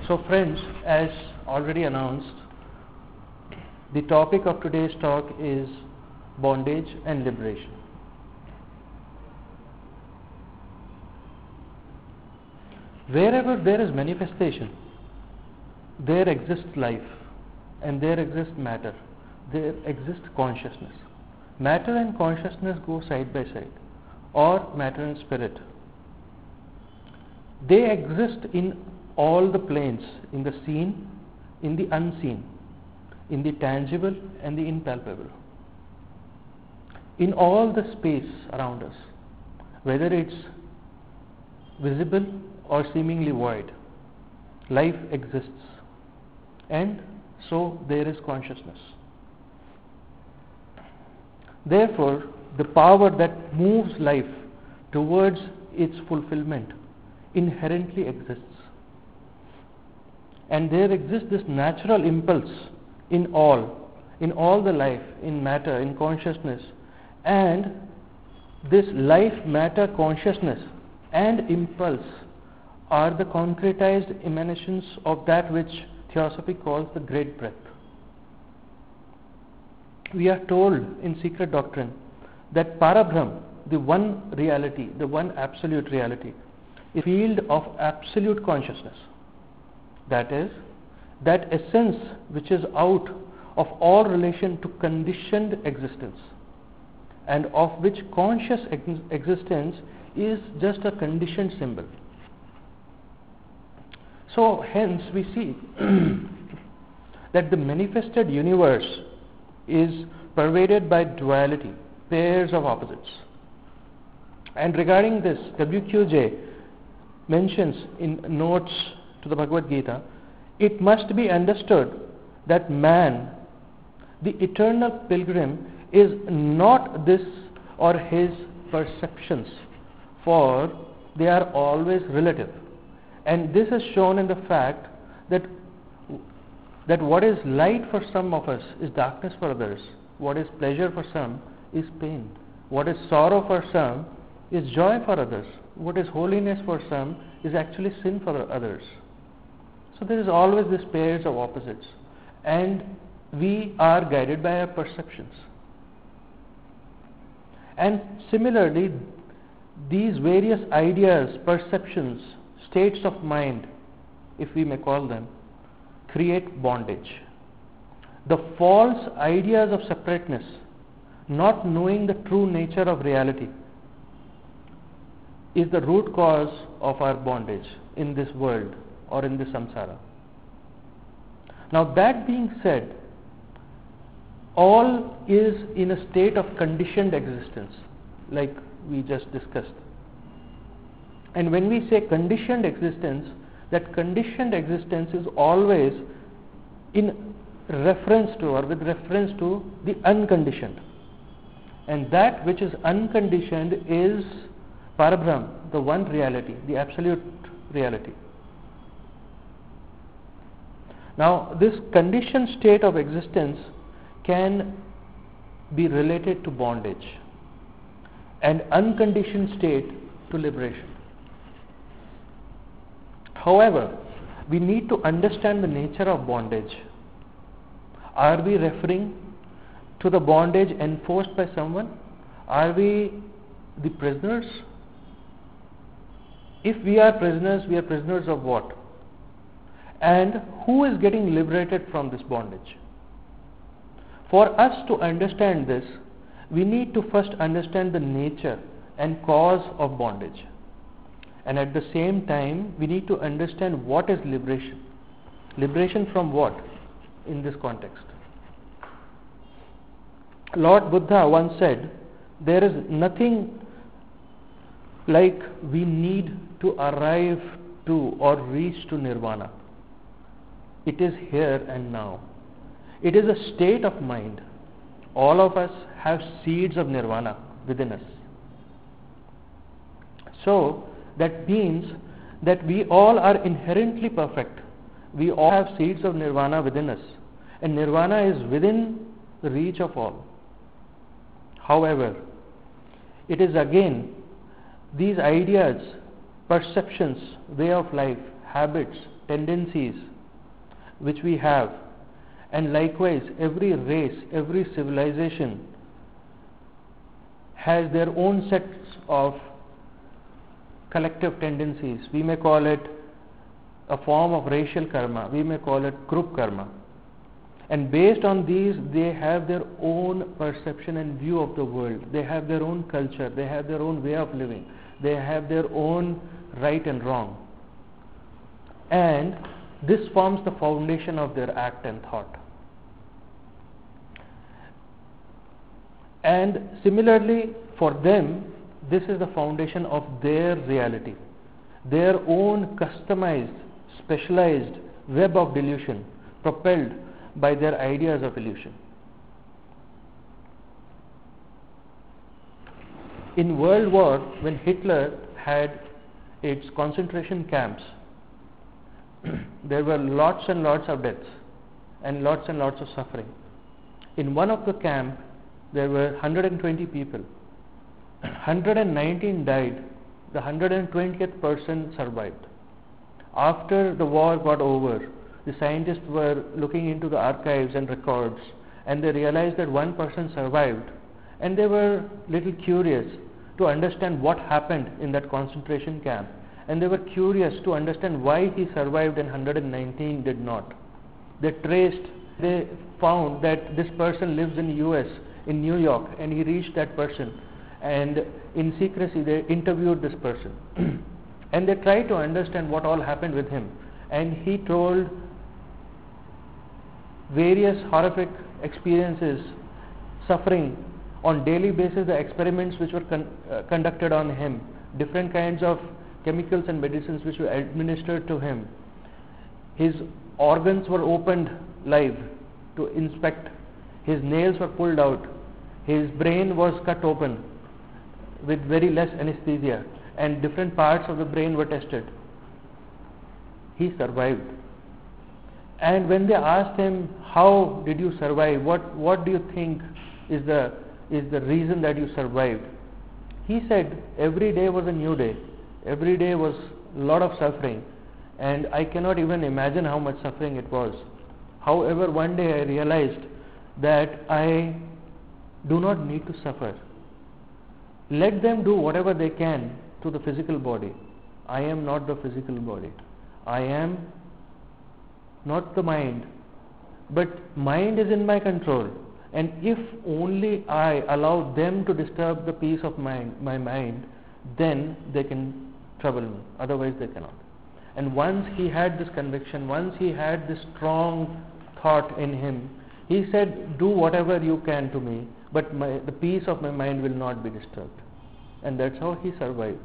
So friends, as already announced, the topic of today's talk is bondage and liberation. Wherever there is manifestation, there exists life, and there exists matter, there exists consciousness. Matter and consciousness go side by side, or matter and spirit. They exist in all the planes, in the seen, in the unseen, in the tangible and the impalpable. In all the space around us, whether it's visible or seemingly void, life exists, and so there is consciousness. Therefore, the power that moves life towards its fulfillment inherently exists. And there exists this natural impulse in all the life, in matter, in consciousness, and this life, matter, consciousness and impulse are the concretized emanations of that which Theosophy calls the great breath. We are told in secret doctrine that Parabrahm, the one reality, the one absolute reality, is a field of absolute consciousness. That is, that essence which is out of all relation to conditioned existence, and of which conscious existence is just a conditioned symbol. So hence we see that the manifested universe is pervaded by duality, pairs of opposites. And regarding this, WQJ mentions in notes to the Bhagavad Gita, it must be understood that man, the eternal pilgrim, is not this or his perceptions, for they are always relative. And this is shown in the fact that what is light for some of us is darkness for others. What is pleasure for some is pain. What is sorrow for some is joy for others. What is holiness for some is actually sin for others. So there is always this pairs of opposites, and we are guided by our perceptions. And similarly, these various ideas, perceptions, states of mind, if we may call them, create bondage. The false ideas of separateness, not knowing the true nature of reality, is the root cause of our bondage in this world or in this samsara. Now that being said, all is in a state of conditioned existence, like we just discussed. And when we say conditioned existence, that conditioned existence is always in reference to or with reference to the unconditioned. And that which is unconditioned is Parabrahm, the one reality, the absolute reality. Now, this conditioned state of existence can be related to bondage, and unconditioned state to liberation. However, we need to understand the nature of bondage. Are we referring to the bondage enforced by someone? Are we the prisoners? If we are prisoners of what? And who is getting liberated from this bondage? For us to understand this, we need to first understand the nature and cause of bondage. And at the same time, we need to understand what is liberation. Liberation from what in this context? Lord Buddha once said, there is nothing like we need to arrive to or reach to nirvana. It is here and now. It is a state of mind. All of us have seeds of nirvana within us. So, that means that we all are inherently perfect. We all have seeds of nirvana within us. And nirvana is within the reach of all. However, it is again these ideas, perceptions, way of life, habits, tendencies which we have, and likewise every race, every civilization has their own sets of collective tendencies. We may call it a form of racial karma, we may call it group karma. And based on these, they have their own perception and view of the world. They have their own culture, they have their own way of living, they have their own right and wrong. And this forms the foundation of their act and thought. And similarly, for them, this is the foundation of their reality, their own customized, specialized web of delusion propelled by their ideas of illusion. In World War, when Hitler had its concentration camps, there were lots and lots of deaths and lots of suffering. In one of the camp, there were 120 people. 119 died. The 120th person survived. After the war got over, the scientists were looking into the archives and records, and they realized that one person survived, and they were little curious to understand what happened in that concentration camp, and they were curious to understand why he survived and 119 did not. They found that this person lives in US, in New York, and he reached that person, and in secrecy they interviewed this person and they tried to understand what all happened with him, and he told various horrific experiences, suffering on daily basis, the experiments which were conducted on him, different kinds of chemicals and medicines which were administered to him. His organs were opened live to inspect, his nails were pulled out, his brain was cut open with very less anesthesia, and different parts of the brain were tested. He survived. And when they asked him, how did you survive, what do you think is the reason that you survived, he said, every day was a new day, every day was a lot of suffering, and I cannot even imagine how much suffering it was. However, one day I realized that I do not need to suffer. Let them do whatever they can to the physical body. I am not the physical body. I am not the mind. But mind is in my control. And if only I allow them to disturb the peace of my mind, then they can trouble me. Otherwise they cannot. And once he had this conviction, once he had this strong thought in him, he said, do whatever you can to me, but the peace of my mind will not be disturbed. And that's how he survived.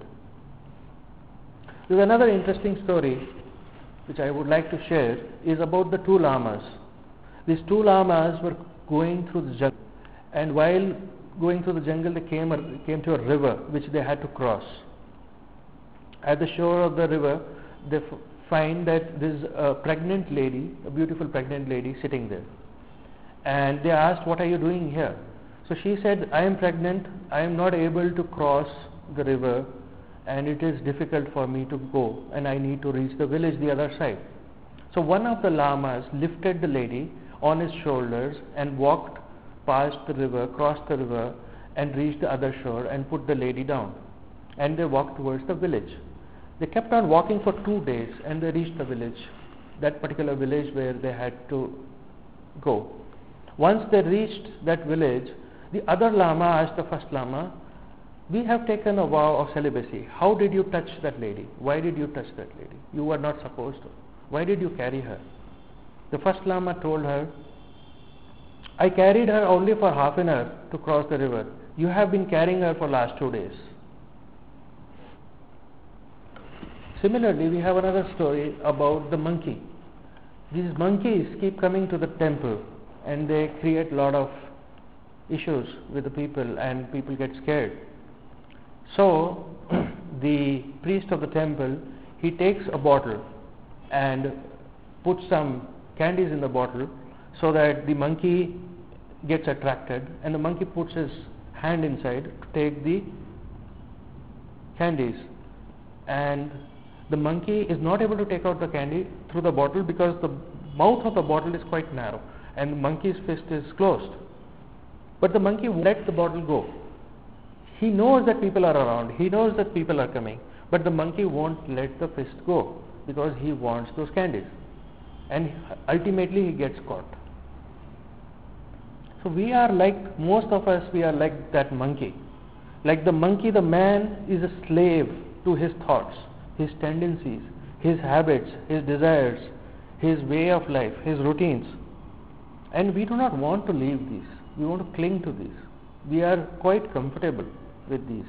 There's another interesting story which I would like to share, is about the two lamas. These two lamas were going through the jungle, and while going through the jungle they came to a river which they had to cross. At the shore of the river, they find that there is a pregnant lady, a beautiful pregnant lady sitting there. And they asked, what are you doing here? So she said, I am pregnant, I am not able to cross the river, and it is difficult for me to go, and I need to reach the village the other side. So one of the lamas lifted the lady on his shoulders and walked past the river, crossed the river, and reached the other shore and put the lady down. And they walked towards the village. They kept on walking for 2 days, and they reached the village, that particular village where they had to go. Once they reached that village, the other lama asked the first lama, we have taken a vow of celibacy. How did you touch that lady? Why did you touch that lady? You were not supposed to. Why did you carry her? The first lama told her, I carried her only for half an hour to cross the river. You have been carrying her for last 2 days. Similarly, we have another story about the monkey. These monkeys keep coming to the temple, and they create a lot of issues with the people, and people get scared. So the priest of the temple, he takes a bottle and puts some candies in the bottle so that the monkey gets attracted, and the monkey puts his hand inside to take the candies, and The monkey is not able to take out the candy through the bottle because the mouth of the bottle is quite narrow and the monkey's fist is closed. But the monkey won't let the bottle go. He knows that people are around, he knows that people are coming, but the monkey won't let the fist go because he wants those candies. And ultimately he gets caught. So we are like, most of us, we are like that monkey. Like the monkey, the man is a slave to his thoughts, his tendencies, his habits, his desires, his way of life, his routines. And we do not want to leave these. We want to cling to these. We are quite comfortable with these.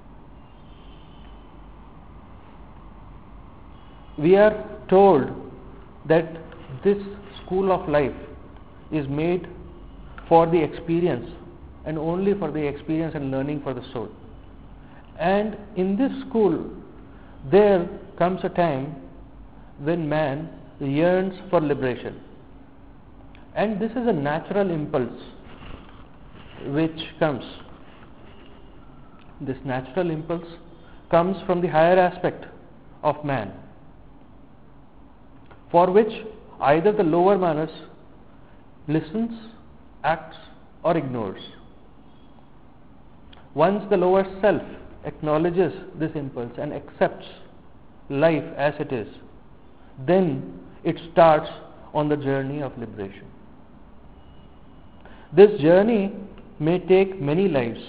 We are told that this school of life is made for the experience and only for the experience and learning for the soul. And in this school, there comes a time when man yearns for liberation. And this is a natural impulse which comes. This natural impulse comes from the higher aspect of man, for which either the lower manas listens, acts, or ignores. Once the lower self acknowledges this impulse and accepts life as it is, then it starts on the journey of liberation. This journey may take many lives,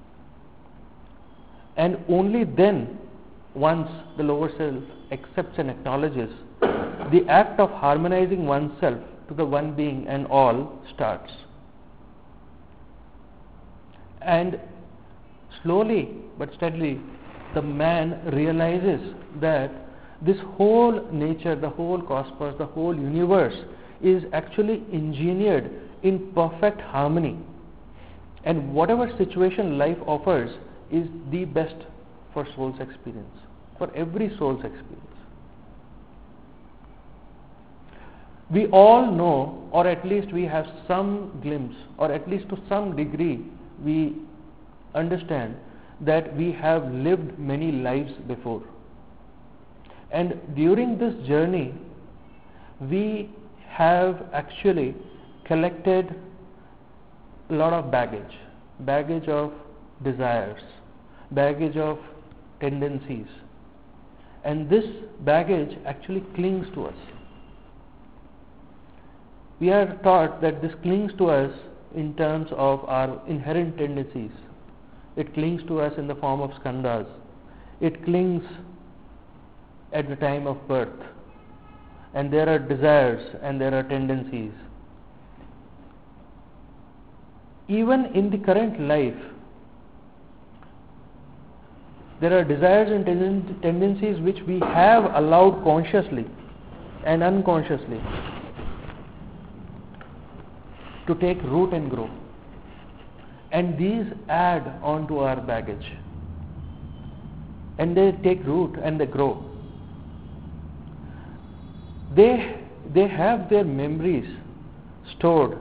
and only then, once the lower self accepts and acknowledges, the act of harmonizing oneself to the one being and all starts. And slowly but steadily, the man realizes that this whole nature, the whole cosmos, the whole universe is actually engineered in perfect harmony. And whatever situation life offers is the best for soul's experience, for every soul's experience. We all know, or at least we have some glimpse, or at least to some degree we understand that we have lived many lives before. And during this journey, we have actually collected a lot of baggage of desires, baggage of tendencies. And this baggage actually clings to us. We are taught that this clings to us in terms of our inherent tendencies. It clings to us in the form of skandhas. It clings at the time of birth. And there are desires and there are tendencies. Even in the current life, there are desires and tendencies which we have allowed consciously and unconsciously to take root and grow. And these add on to our baggage. And they take root and they grow. They have their memories stored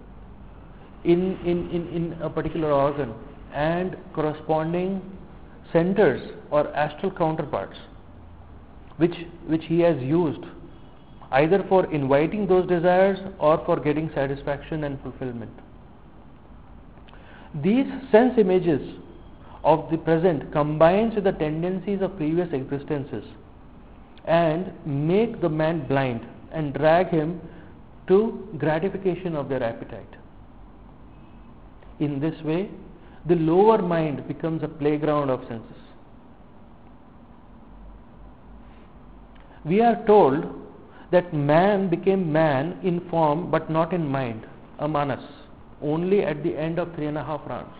in a particular organ and corresponding centers or astral counterparts which he has used either for inviting those desires or for getting satisfaction and fulfillment. These sense images of the present combines with the tendencies of previous existences and make the man blind and drag him to gratification of their appetite. In this way, the lower mind becomes a playground of senses. We are told that man became man in form but not in mind, a manas, only at the end of 3.5 rounds.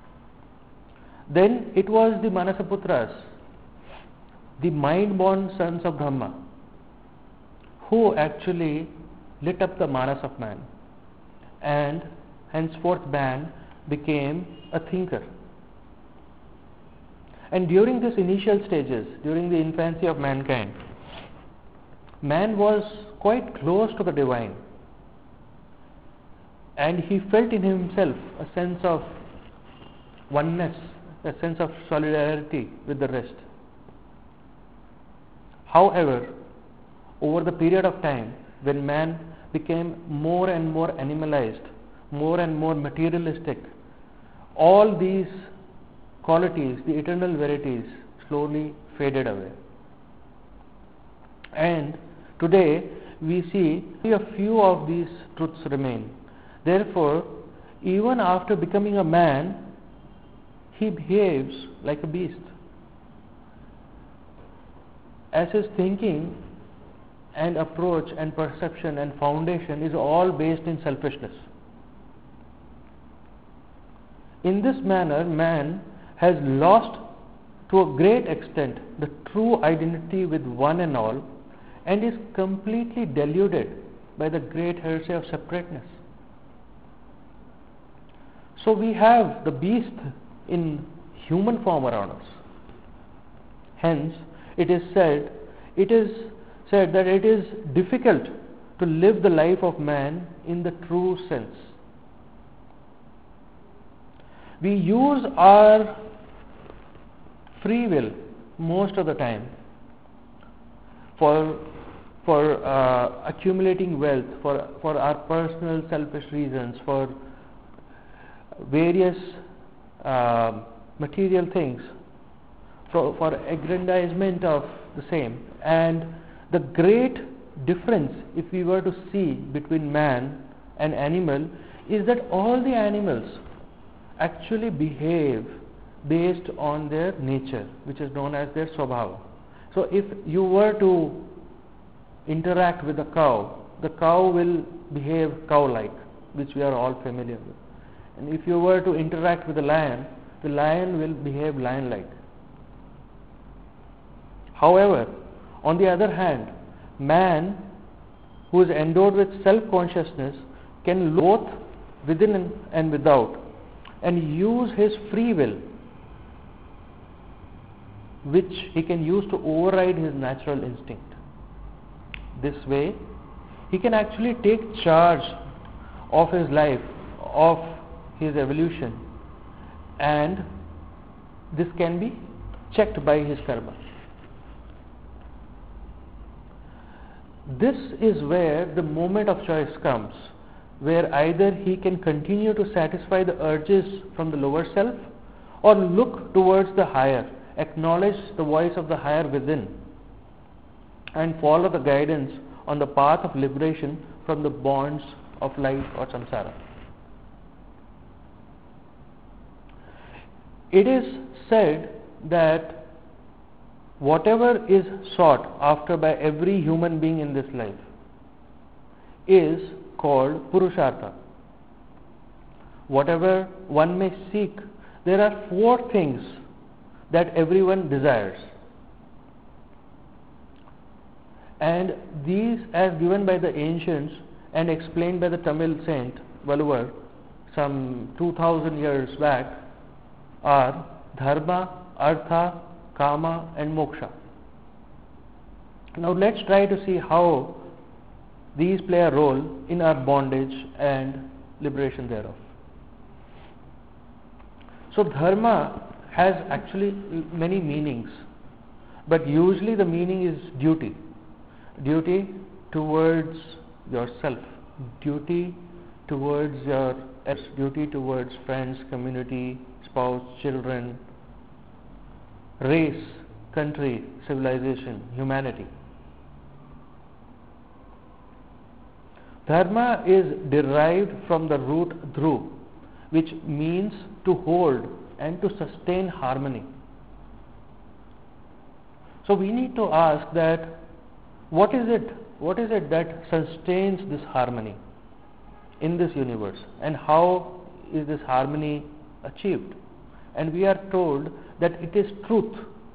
Then it was the Manasaputras, the mind-born sons of Brahma, who actually lit up the manas of man, and henceforth man became a thinker. And during these initial stages, during the infancy of mankind, man was quite close to the divine, and he felt in himself a sense of oneness, a sense of solidarity with the rest. However, over the period of time, when man became more and more animalized, more and more materialistic, all these qualities, the eternal verities, slowly faded away. And today we see a few of these truths remain. Therefore, even after becoming a man, he behaves like a beast, as his thinking and approach and perception and foundation is all based in selfishness. In this manner, man has lost to a great extent the true identity with one and all, and is completely deluded by the great heresy of separateness. So we have the beast in human form around us. Hence, it is said that it is difficult to live the life of man in the true sense. We use our free will most of the time for accumulating wealth, for our personal selfish reasons, for various material things, for aggrandizement of the same. And the great difference, if we were to see between man and animal, is that all the animals actually behave based on their nature, which is known as their swabhava. So if you were to interact with a cow, the cow will behave cow-like, which we are all familiar with. And if you were to interact with the lion will behave lion-like. However, on the other hand, man who is endowed with self-consciousness can look both within and without, and use his free will, which he can use to override his natural instinct. This way, he can actually take charge of his life, of his evolution, and this can be checked by his karma. This is where the moment of choice comes, where either he can continue to satisfy the urges from the lower self, or look towards the higher, acknowledge the voice of the higher within, and follow the guidance on the path of liberation from the bonds of life or samsara. It is said that whatever is sought after by every human being in this life is called Purushartha. Whatever one may seek, there are 4 things that everyone desires. And these, as given by the ancients and explained by the Tamil saint Valluvar some 2000 years back, are Dharma, Artha, Kama and Moksha. Now let's try to see how these play a role in our bondage and liberation thereof. So Dharma has actually many meanings, but usually the meaning is duty. Duty towards yourself, duty towards duty towards friends, community, spouse, children, race, country, civilization, humanity. Dharma is derived from the root dhru, which means to hold and to sustain harmony. So we need to ask that what is it that sustains this harmony in this universe, and how is this harmony achieved? And we are told that it is truth.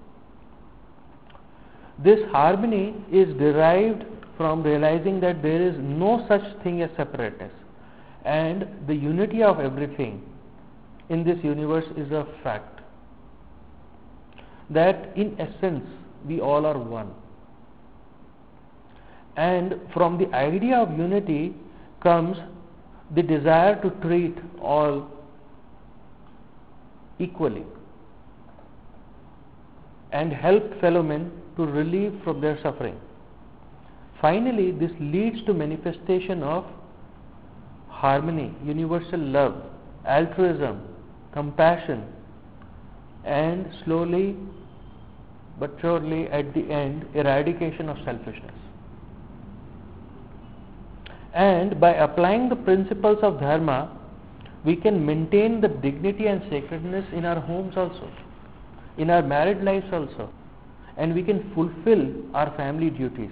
This harmony is derived from realizing that there is no such thing as separateness, and the unity of everything in this universe is a fact. That in essence we all are one. And from the idea of unity comes the desire to treat all equally and help fellow men to relieve from their suffering. Finally, this leads to manifestation of harmony, universal love, altruism, compassion, and slowly but surely at the end, eradication of selfishness. And by applying the principles of dharma, we can maintain the dignity and sacredness in our homes also, in our married lives also, and we can fulfill our family duties.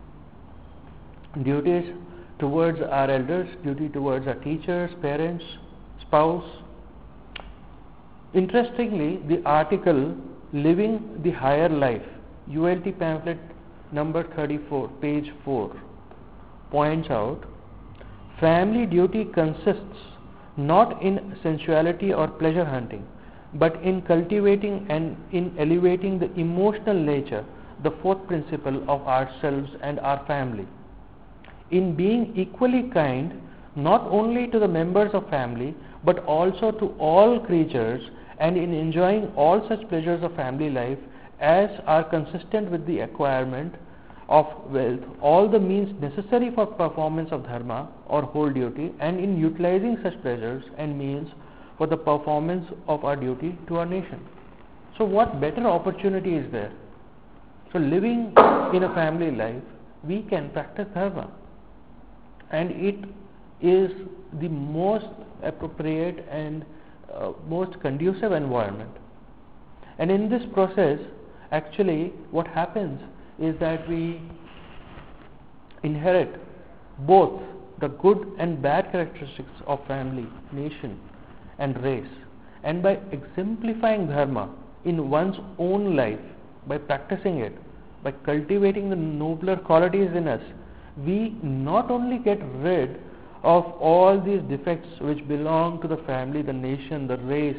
Duties towards our elders, duty towards our teachers, parents, spouse. Interestingly, the article Living the Higher Life, ULT pamphlet number 34, page 4, points out, family duty consists not in sensuality or pleasure hunting, but in cultivating and in elevating the emotional nature, the fourth principle of ourselves and our family. In being equally kind, not only to the members of family, but also to all creatures, and in enjoying all such pleasures of family life as are consistent with the acquirement of wealth, all the means necessary for performance of dharma or whole duty, and in utilizing such pleasures and means for the performance of our duty to our nation. So what better opportunity is there? So living in a family life, we can practice dharma, and it is the most appropriate and most conducive environment. And in this process, actually what happens is that we inherit both the good and bad characteristics of family, nation and race. And by exemplifying dharma in one's own life, by practicing it, by cultivating the nobler qualities in us, we not only get rid of all these defects which belong to the family, the nation, the race,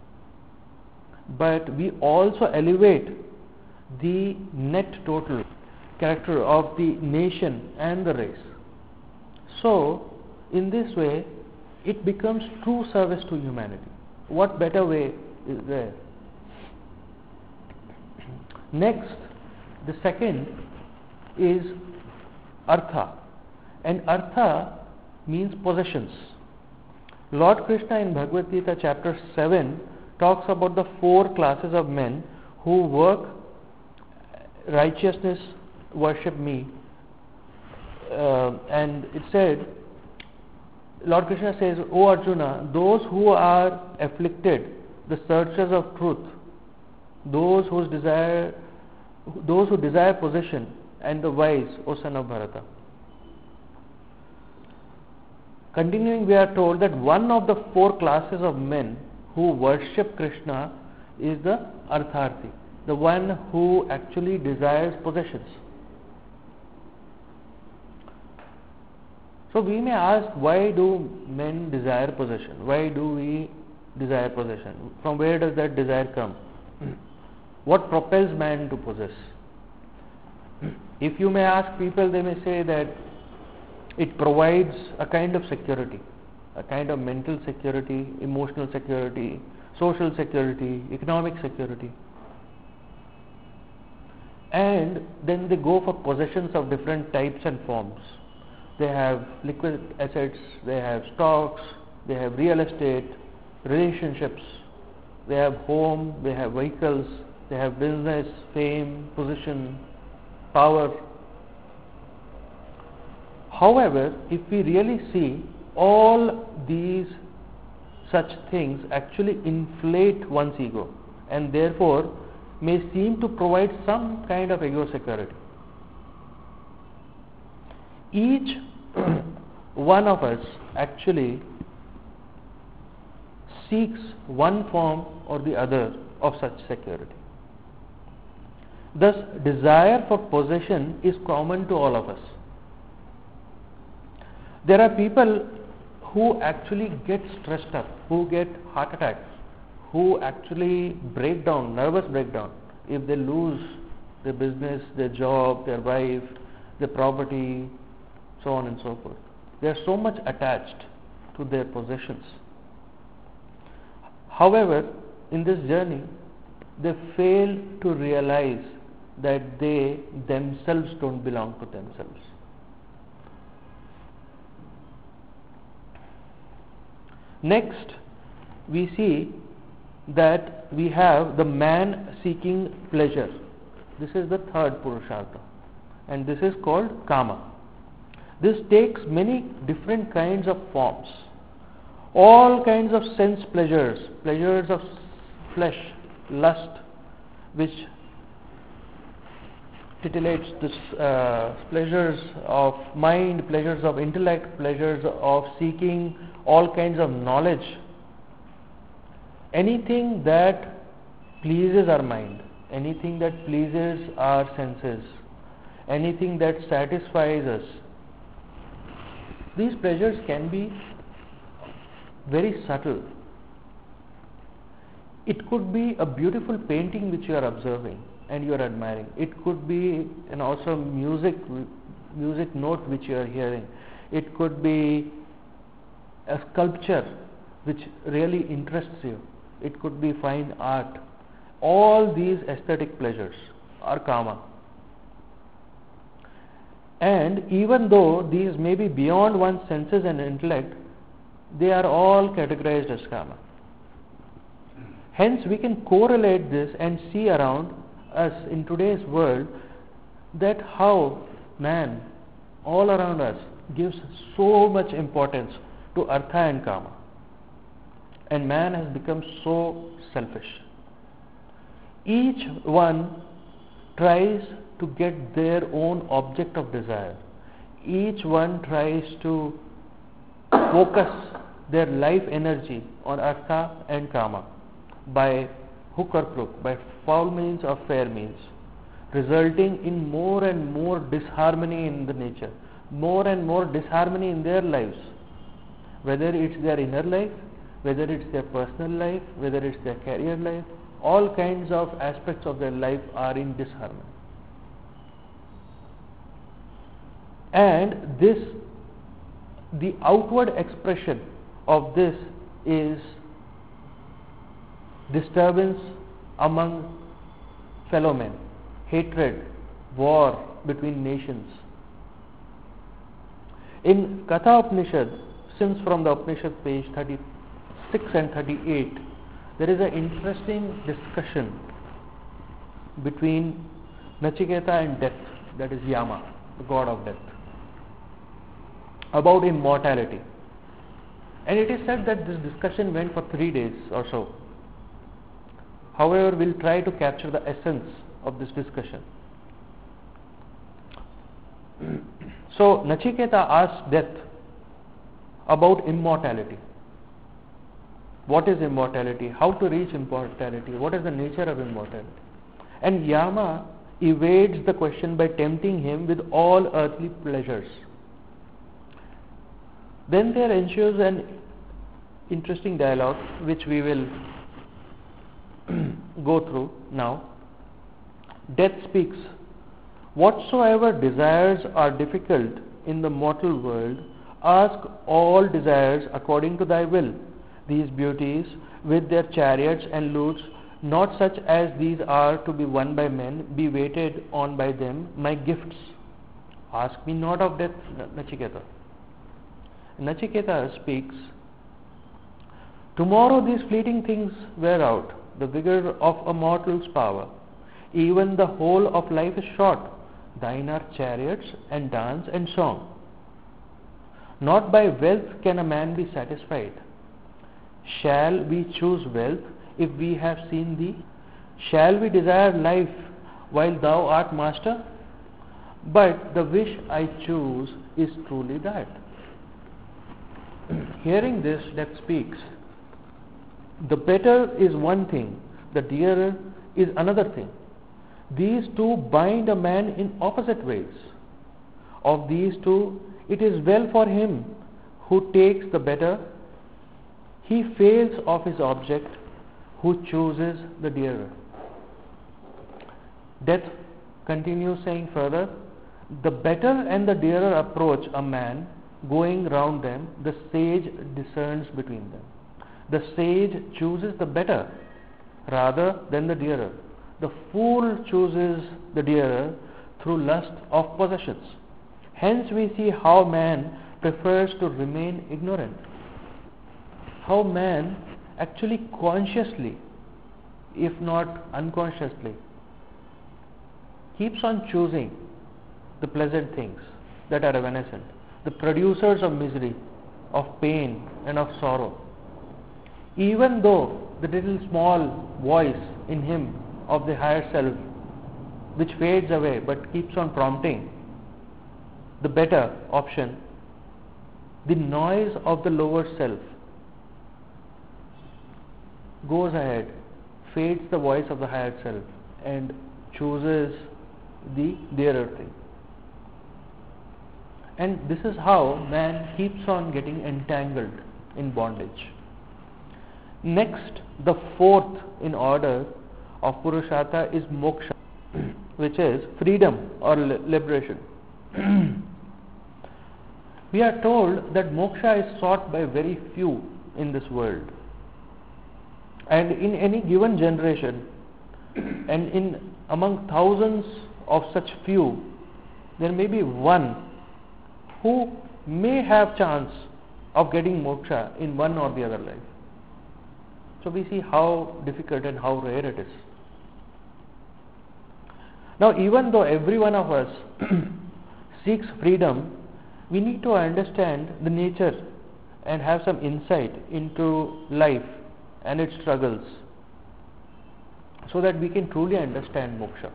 but we also elevate the net total character of the nation and the race. So, in this way, it becomes true service to humanity. What better way is there? Next, the second is artha, and artha means possessions. Lord Krishna in Bhagavad Gita chapter 7 talks about the four classes of men who work righteousness, worship me, and it said, Lord Krishna says, O Arjuna, those who are afflicted, the searchers of truth, those who desire possession, and the wise, O son of Bharata. Continuing, we are told that one of the four classes of men who worship Krishna is the artharthi, the one who actually desires possessions. So we may ask, why do men desire possession? Why do we desire possession? From where does that desire come? What propels man to possess? If you may ask people, they may say that it provides a kind of security, a kind of mental security, emotional security, social security, economic security. And then they go for possessions of different types and forms. They have liquid assets, they have stocks, they have real estate, relationships, they have home, they have vehicles, they have business, fame, position, power. However, if we really see, all these such things actually inflate one's ego and therefore may seem to provide some kind of ego security. Each one of us actually seeks one form or the other of such security. Thus, desire for possession is common to all of us. There are people who actually get stressed up, who get heart attacks, who actually break down, nervous breakdown, if they lose their business, their job, their wife, their property, so on and so forth. They are so much attached to their possessions. However, in this journey, they fail to realize that they themselves don't belong to themselves. Next, we see that we have the man seeking pleasure. This is the third Purushartha, and this is called Kama. This takes many different kinds of forms. All kinds of sense pleasures, pleasures of flesh, lust, which titillates this, pleasures of mind, pleasures of intellect, pleasures of seeking all kinds of knowledge. Anything that pleases our mind, anything that pleases our senses, anything that satisfies us. These pleasures can be very subtle. It could be a beautiful painting which you are observing and you are admiring. It could be an awesome music note which you are hearing. It could be a sculpture which really interests you. It could be fine art. All these aesthetic pleasures are Kama. And even though these may be beyond one's senses and intellect, they are all categorized as Kama. Hence, we can correlate this and see around us in today's world that how man all around us gives so much importance to Artha and Kama. And man has become so selfish. Each one tries to get their own object of desire. Each one tries to focus their life energy on Artha and Kama by hook or crook, by foul means or fair means, resulting in more and more disharmony in the nature, more and more disharmony in their lives, whether it's their inner life, whether it's their personal life, whether it's their career life. All kinds of aspects of their life are in disharmony. And this, the outward expression of this is disturbance among fellow men, hatred, war between nations. In Katha Upanishad, since from the Upanishad page 36 and 38, there is an interesting discussion between Nachiketa and death, that is Yama, the god of death, about immortality. And it is said that this discussion went for 3 days or so. However, we'll try to capture the essence of this discussion. So, Nachiketa asked death about immortality. What is immortality? How to reach immortality? What is the nature of immortality? And Yama evades the question by tempting him with all earthly pleasures. Then there ensues an interesting dialogue which we will go through now. Death speaks, "Whatsoever desires are difficult in the mortal world, ask all desires according to thy will. These beauties with their chariots and lutes, not such as these are to be won by men, be waited on by them, my gifts. Ask me not of death, Nachiketa." Nachiketa speaks, "Tomorrow these fleeting things wear out, the vigor of a mortal's power. Even the whole of life is short. Thine are chariots and dance and song. Not by wealth can a man be satisfied. Shall we choose wealth if we have seen thee? Shall we desire life while thou art master? But the wish I choose is truly that." Hearing this, death speaks, "The better is one thing, the dearer is another thing. These two bind a man in opposite ways. Of these two, it is well for him who takes the better. He fails of his object who chooses the dearer." Death continues saying further, "The better and the dearer approach a man, going round them, the sage discerns between them. The sage chooses the better rather than the dearer. The fool chooses the dearer through lust of possessions. Hence we see how man prefers to remain ignorant. How man actually consciously, if not unconsciously, keeps on choosing the pleasant things that are evanescent, the producers of misery, of pain and of sorrow. Even though the little small voice in him of the higher self, which fades away but keeps on prompting the better option, the noise of the lower self goes ahead, fades the voice of the higher self and chooses the dearer thing. And this is how man keeps on getting entangled in bondage. Next, the fourth in order of Purushartha is moksha, which is freedom or liberation. We are told that moksha is sought by very few in this world. And in any given generation, and in among thousands of such few, there may be one who may have chance of getting moksha in one or the other life. So we see how difficult and how rare it is. Now, even though every one of us seeks freedom, we need to understand the nature and have some insight into life and its struggles so that we can truly understand moksha.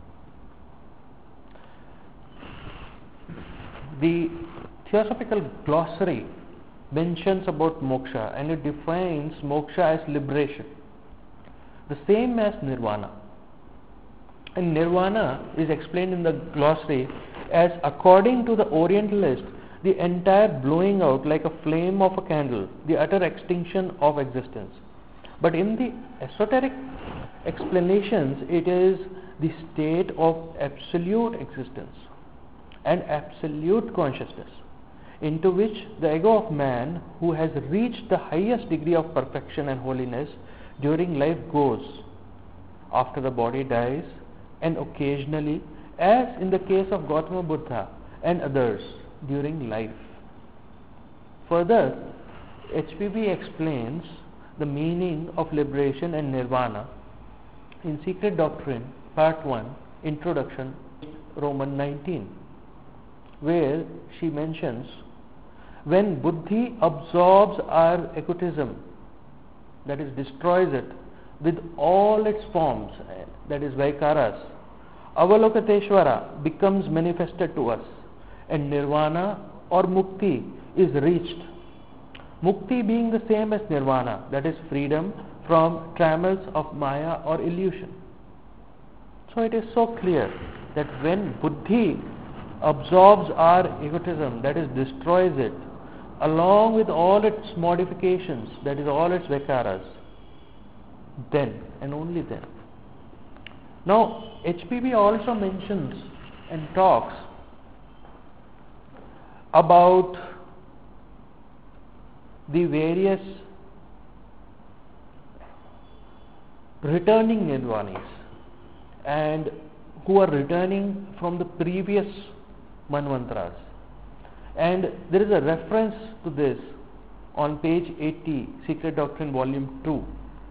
The Theosophical Glossary mentions about moksha and it defines moksha as liberation, the same as nirvana. And nirvana is explained in the glossary as, according to the Orientalist, the entire blowing out like a flame of a candle, the utter extinction of existence. But in the esoteric explanations, it is the state of absolute existence and absolute consciousness, into which the ego of man, who has reached the highest degree of perfection and holiness during life, goes after the body dies, and occasionally, as in the case of Gautama Buddha and others, during life. Further, HPB explains the meaning of liberation and nirvana in Secret Doctrine, Part 1, Introduction, Roman 19, where she mentions, when buddhi absorbs our egotism, that is, destroys it with all its forms, that is, Vaikaras, Avalokateshvara becomes manifested to us, and nirvana or mukti is reached. Mukti being the same as nirvana, that is, freedom from trammels of maya or illusion. So it is so clear that when buddhi absorbs our egotism, that is, destroys it, along with all its modifications, that is, all its vikaras, then and only then. Now, HPB also mentions and talks about the various returning nirvanis and who are returning from the previous manvantras. And there is a reference to this on page 80, Secret Doctrine, Volume 2,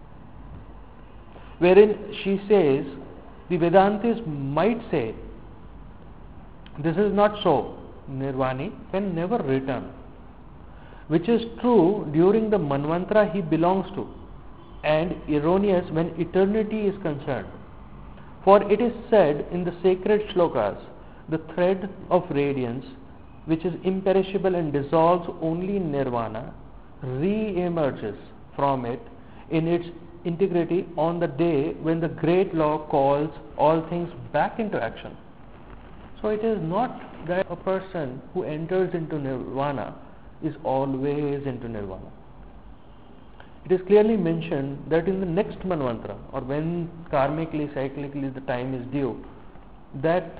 wherein she says, the Vedantis might say, this is not so, Nirvani can never return, which is true during the manvantara he belongs to, and erroneous when eternity is concerned. For it is said in the sacred shlokas, the thread of radiance, which is imperishable and dissolves only in nirvana, re-emerges from it in its integrity on the day when the great law calls all things back into action. So it is not that a person who enters into nirvana is always into nirvana. It is clearly mentioned that in the next manvantara, or when karmically, cyclically the time is due, that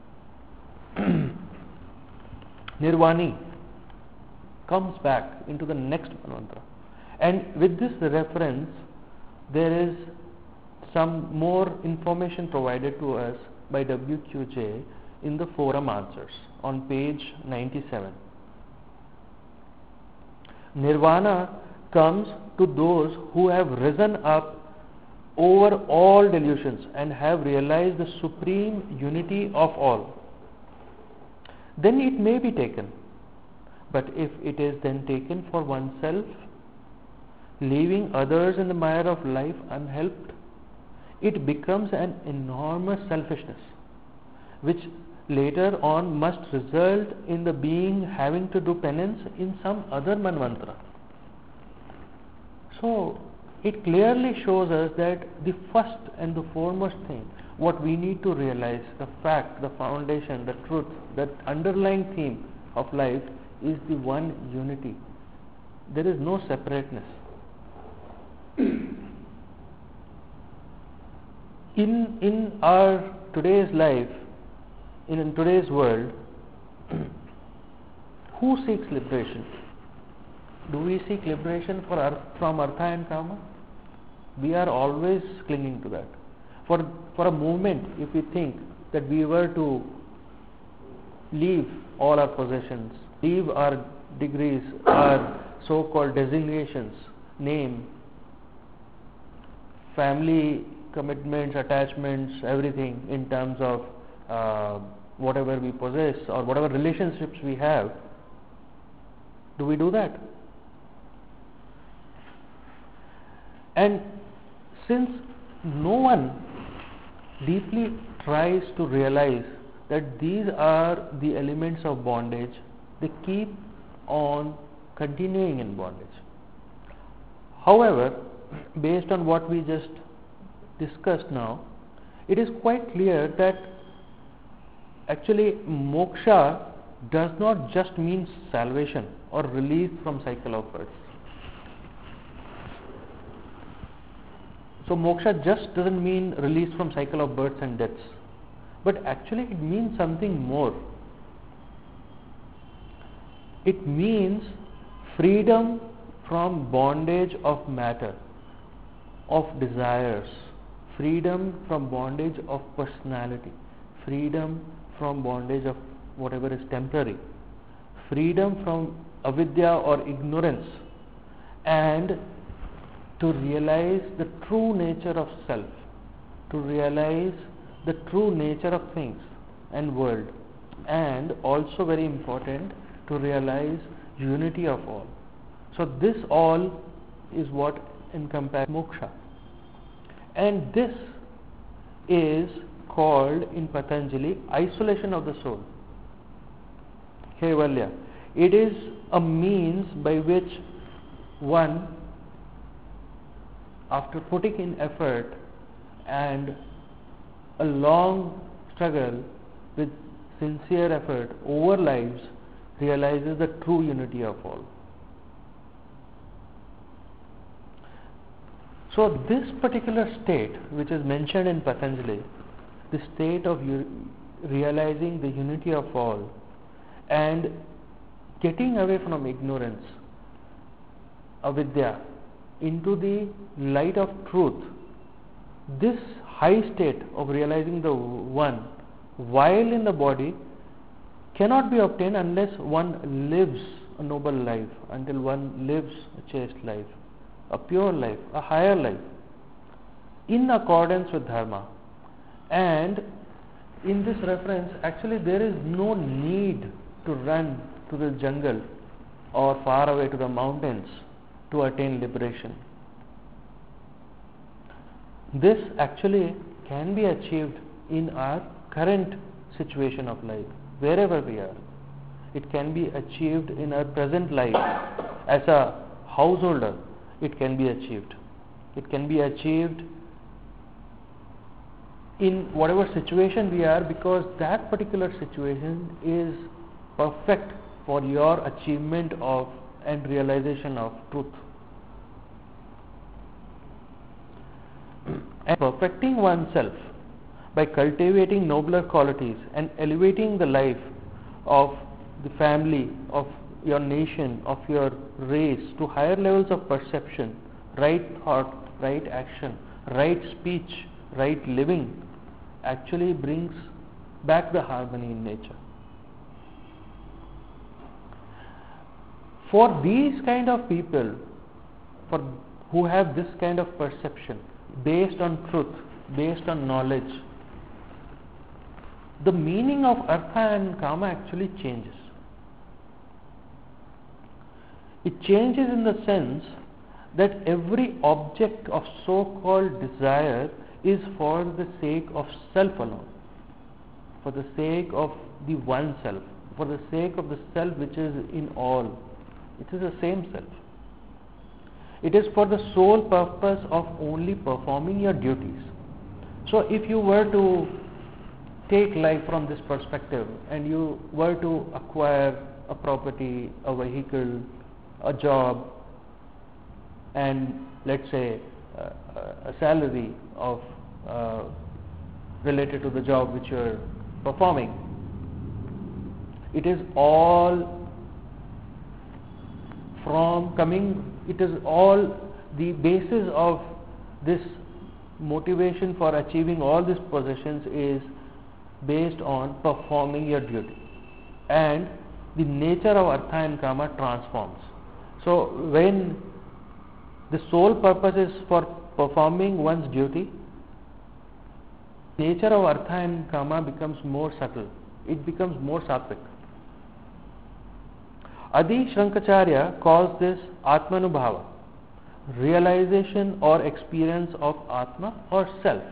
nirvani comes back into the next manvantara. And with this reference, there is some more information provided to us by WQJ in the forum answers on page 97. Nirvana comes to those who have risen up over all delusions and have realized the supreme unity of all. Then it may be taken. But if it is then taken for oneself, leaving others in the mire of life unhelped, it becomes an enormous selfishness, which later on must result in the being having to do penance in some other manvantara. So, it clearly shows us that the first and the foremost thing, what we need to realize, the fact, the foundation, the truth, that underlying theme of life is the one unity. There is no separateness. In our today's life, in today's world, who seeks liberation? Do we seek liberation from artha and kama? We are always clinging to that. For a moment, if we think that we were to leave all our possessions, leave our degrees, our so-called designations, name, family commitments, attachments, everything in terms of whatever we possess or whatever relationships we have, do we do that? And since no one deeply tries to realize that these are the elements of bondage, they keep on continuing in bondage. However, based on what we just discussed now, it is quite clear that actually moksha does not just mean salvation or release from cycle of birth. So moksha just doesn't mean release from cycle of births and deaths, but actually it means something more. It means freedom from bondage of matter, of desires, freedom from bondage of personality, freedom from bondage of whatever is temporary, freedom from avidya or ignorance, and to realize the true nature of self, to realize the true nature of things and world, and also very important, to realize unity of all. So this all is what encompasses moksha, and this is called in Patanjali isolation of the soul, Kaivalya. It is a means by which one, after putting in effort and a long struggle with sincere effort over lives, realizes the true unity of all. So this particular state which is mentioned in Patanjali, the state of realizing the unity of all and getting away from ignorance, avidya, into the light of truth, this high state of realizing the one while in the body cannot be obtained unless one lives a noble life, until one lives a chaste life, a pure life, a higher life, in accordance with dharma. And in this reference, actually there is no need to run to the jungle or far away to the mountains to attain liberation. This actually can be achieved in our current situation of life, wherever we are. It can be achieved in our present life. As a householder, it can be achieved. It can be achieved in whatever situation we are, because that particular situation is perfect for your achievement of and realization of truth. And perfecting oneself by cultivating nobler qualities and elevating the life of the family, of your nation, of your race to higher levels of perception, right thought, right action, right speech, right living actually brings back the harmony in nature. For these kind of people, for who have this kind of perception based on truth, based on knowledge, the meaning of artha and kama actually changes. It changes in the sense that every object of so-called desire is for the sake of self alone, for the sake of the one self, for the sake of the self which is in all. It is the same self. It is for the sole purpose of only performing your duties. So if you were to take life from this perspective and you were to acquire a property, a vehicle, a job, and let's say a salary of related to the job which you are performing, it is all the basis of this motivation for achieving all these possessions is based on performing your duty, and the nature of artha and kama transforms. So when the sole purpose is for performing one's duty, nature of artha and kama becomes more subtle, it becomes more sattvic. Adi Shrankacharya calls this Atmanubhava, realization or experience of Atma or self.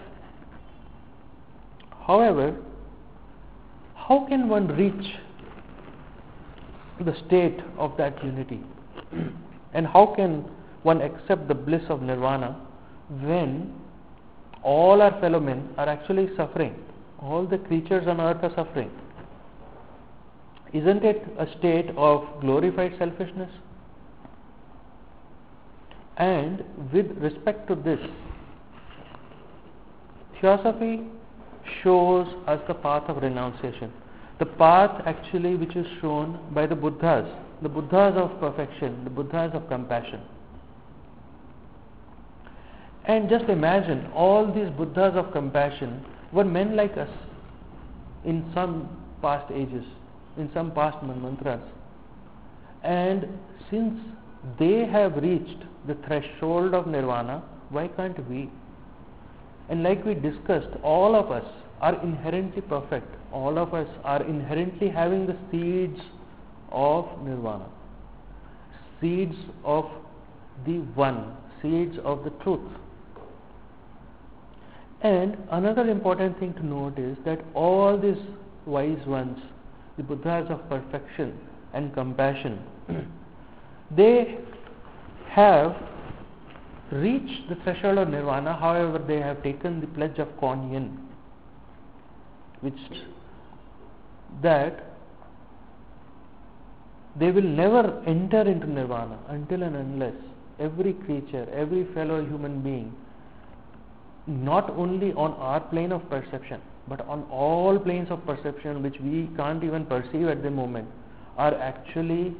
However, how can one reach the state of that unity? And how can one accept the bliss of nirvana when all our fellow men are actually suffering? All the creatures on earth are suffering. Isn't it a state of glorified selfishness? And with respect to this, theosophy shows us the path of renunciation, the path actually which is shown by the Buddhas of perfection, the Buddhas of compassion. And just imagine, all these Buddhas of compassion were men like us in some past ages, in some past manvantras. And since they have reached the threshold of nirvana, why can't we? And like we discussed, all of us are inherently perfect. All of us are inherently having the seeds of nirvana, seeds of the one, seeds of the truth. And another important thing to note is that all these wise ones, the Buddhas of perfection and compassion, they have reached the threshold of nirvana. However, they have taken the pledge of Kuan Yin, which that they will never enter into nirvana until and unless every creature, every fellow human being, not only on our plane of perception, but on all planes of perception which we can't even perceive at the moment, are actually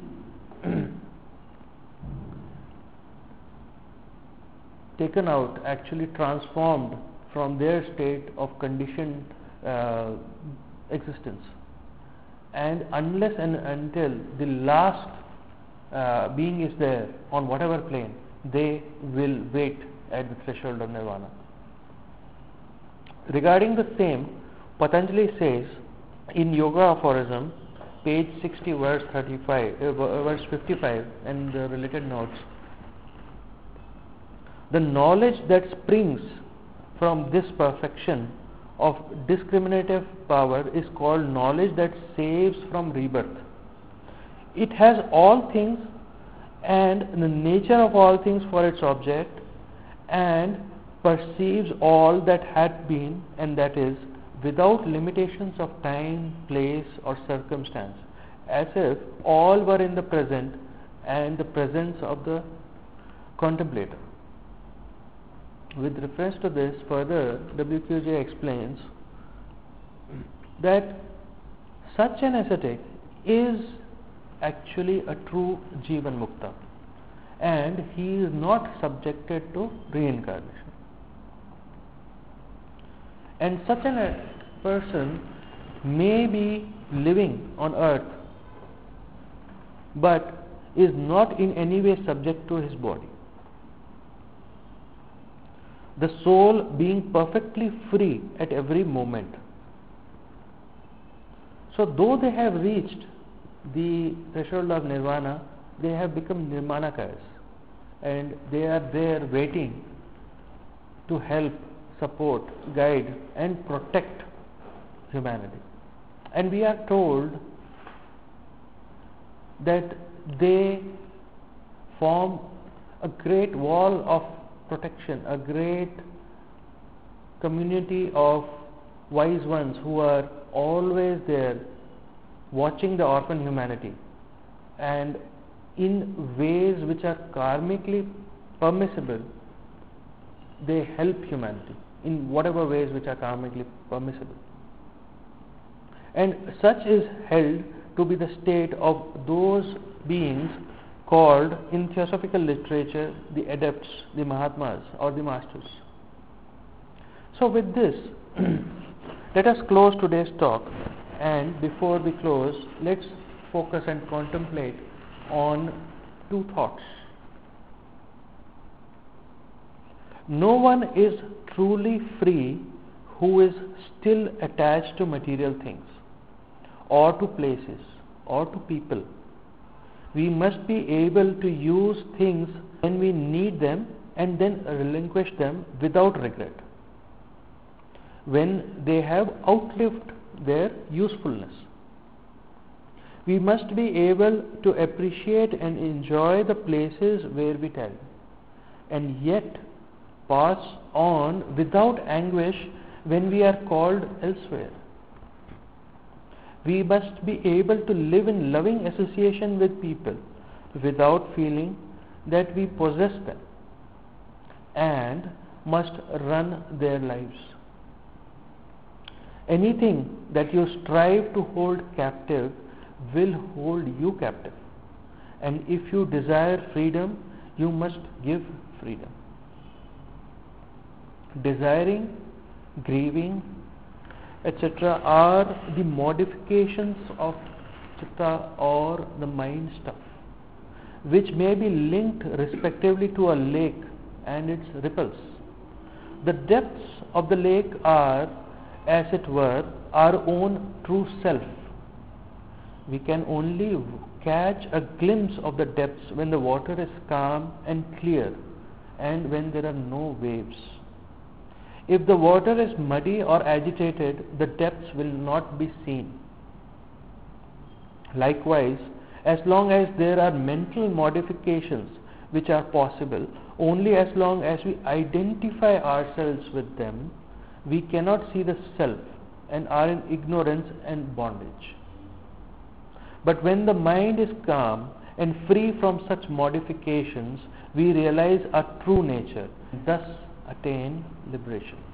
taken out, actually transformed from their state of conditioned existence. And unless and until the last being is there on whatever plane, they will wait at the threshold of nirvana. Regarding the same, Patanjali says in Yoga Aphorism, page 60, verse 55, and the related notes, the knowledge that springs from this perfection of discriminative power is called knowledge that saves from rebirth. It has all things and the nature of all things for its object, and perceives all that had been and that is, without limitations of time, place or circumstance, as if all were in the present and the presence of the contemplator. With reference to this, further WQJ explains that such an ascetic is actually a true Jivan Mukta, and he is not subjected to reincarnation. And such a person may be living on earth but is not in any way subject to his body. The soul being perfectly free at every moment. So though they have reached the threshold of nirvana, they have become nirmanakas, and they are there waiting to help, support, guide and protect humanity. And we are told that they form a great wall of protection, a great community of wise ones who are always there watching the orphan humanity, and in ways which are karmically permissible, they help humanity in whatever ways which are karmically permissible. And such is held to be the state of those beings called in theosophical literature the adepts, the Mahatmas or the masters. So with this, let us close today's talk, and before we close, let's focus and contemplate on two thoughts. No one is truly free who is still attached to material things, or to places, or to people. We must be able to use things when we need them and then relinquish them without regret, when they have outlived their usefulness. We must be able to appreciate and enjoy the places where we tarry, and yet pass on without anguish when we are called elsewhere. We must be able to live in loving association with people without feeling that we possess them and must run their lives. Anything that you strive to hold captive will hold you captive. And if you desire freedom, you must give freedom. Desiring, grieving, etc. are the modifications of chitta or the mind stuff, which may be linked respectively to a lake and its ripples. The depths of the lake are, as it were, our own true self. We can only catch a glimpse of the depths when the water is calm and clear, and when there are no waves. If the water is muddy or agitated, the depths will not be seen. Likewise, as long as there are mental modifications which are possible, only as long as we identify ourselves with them, we cannot see the self and are in ignorance and bondage. But when the mind is calm and free from such modifications, we realize our true nature, thus attain liberation.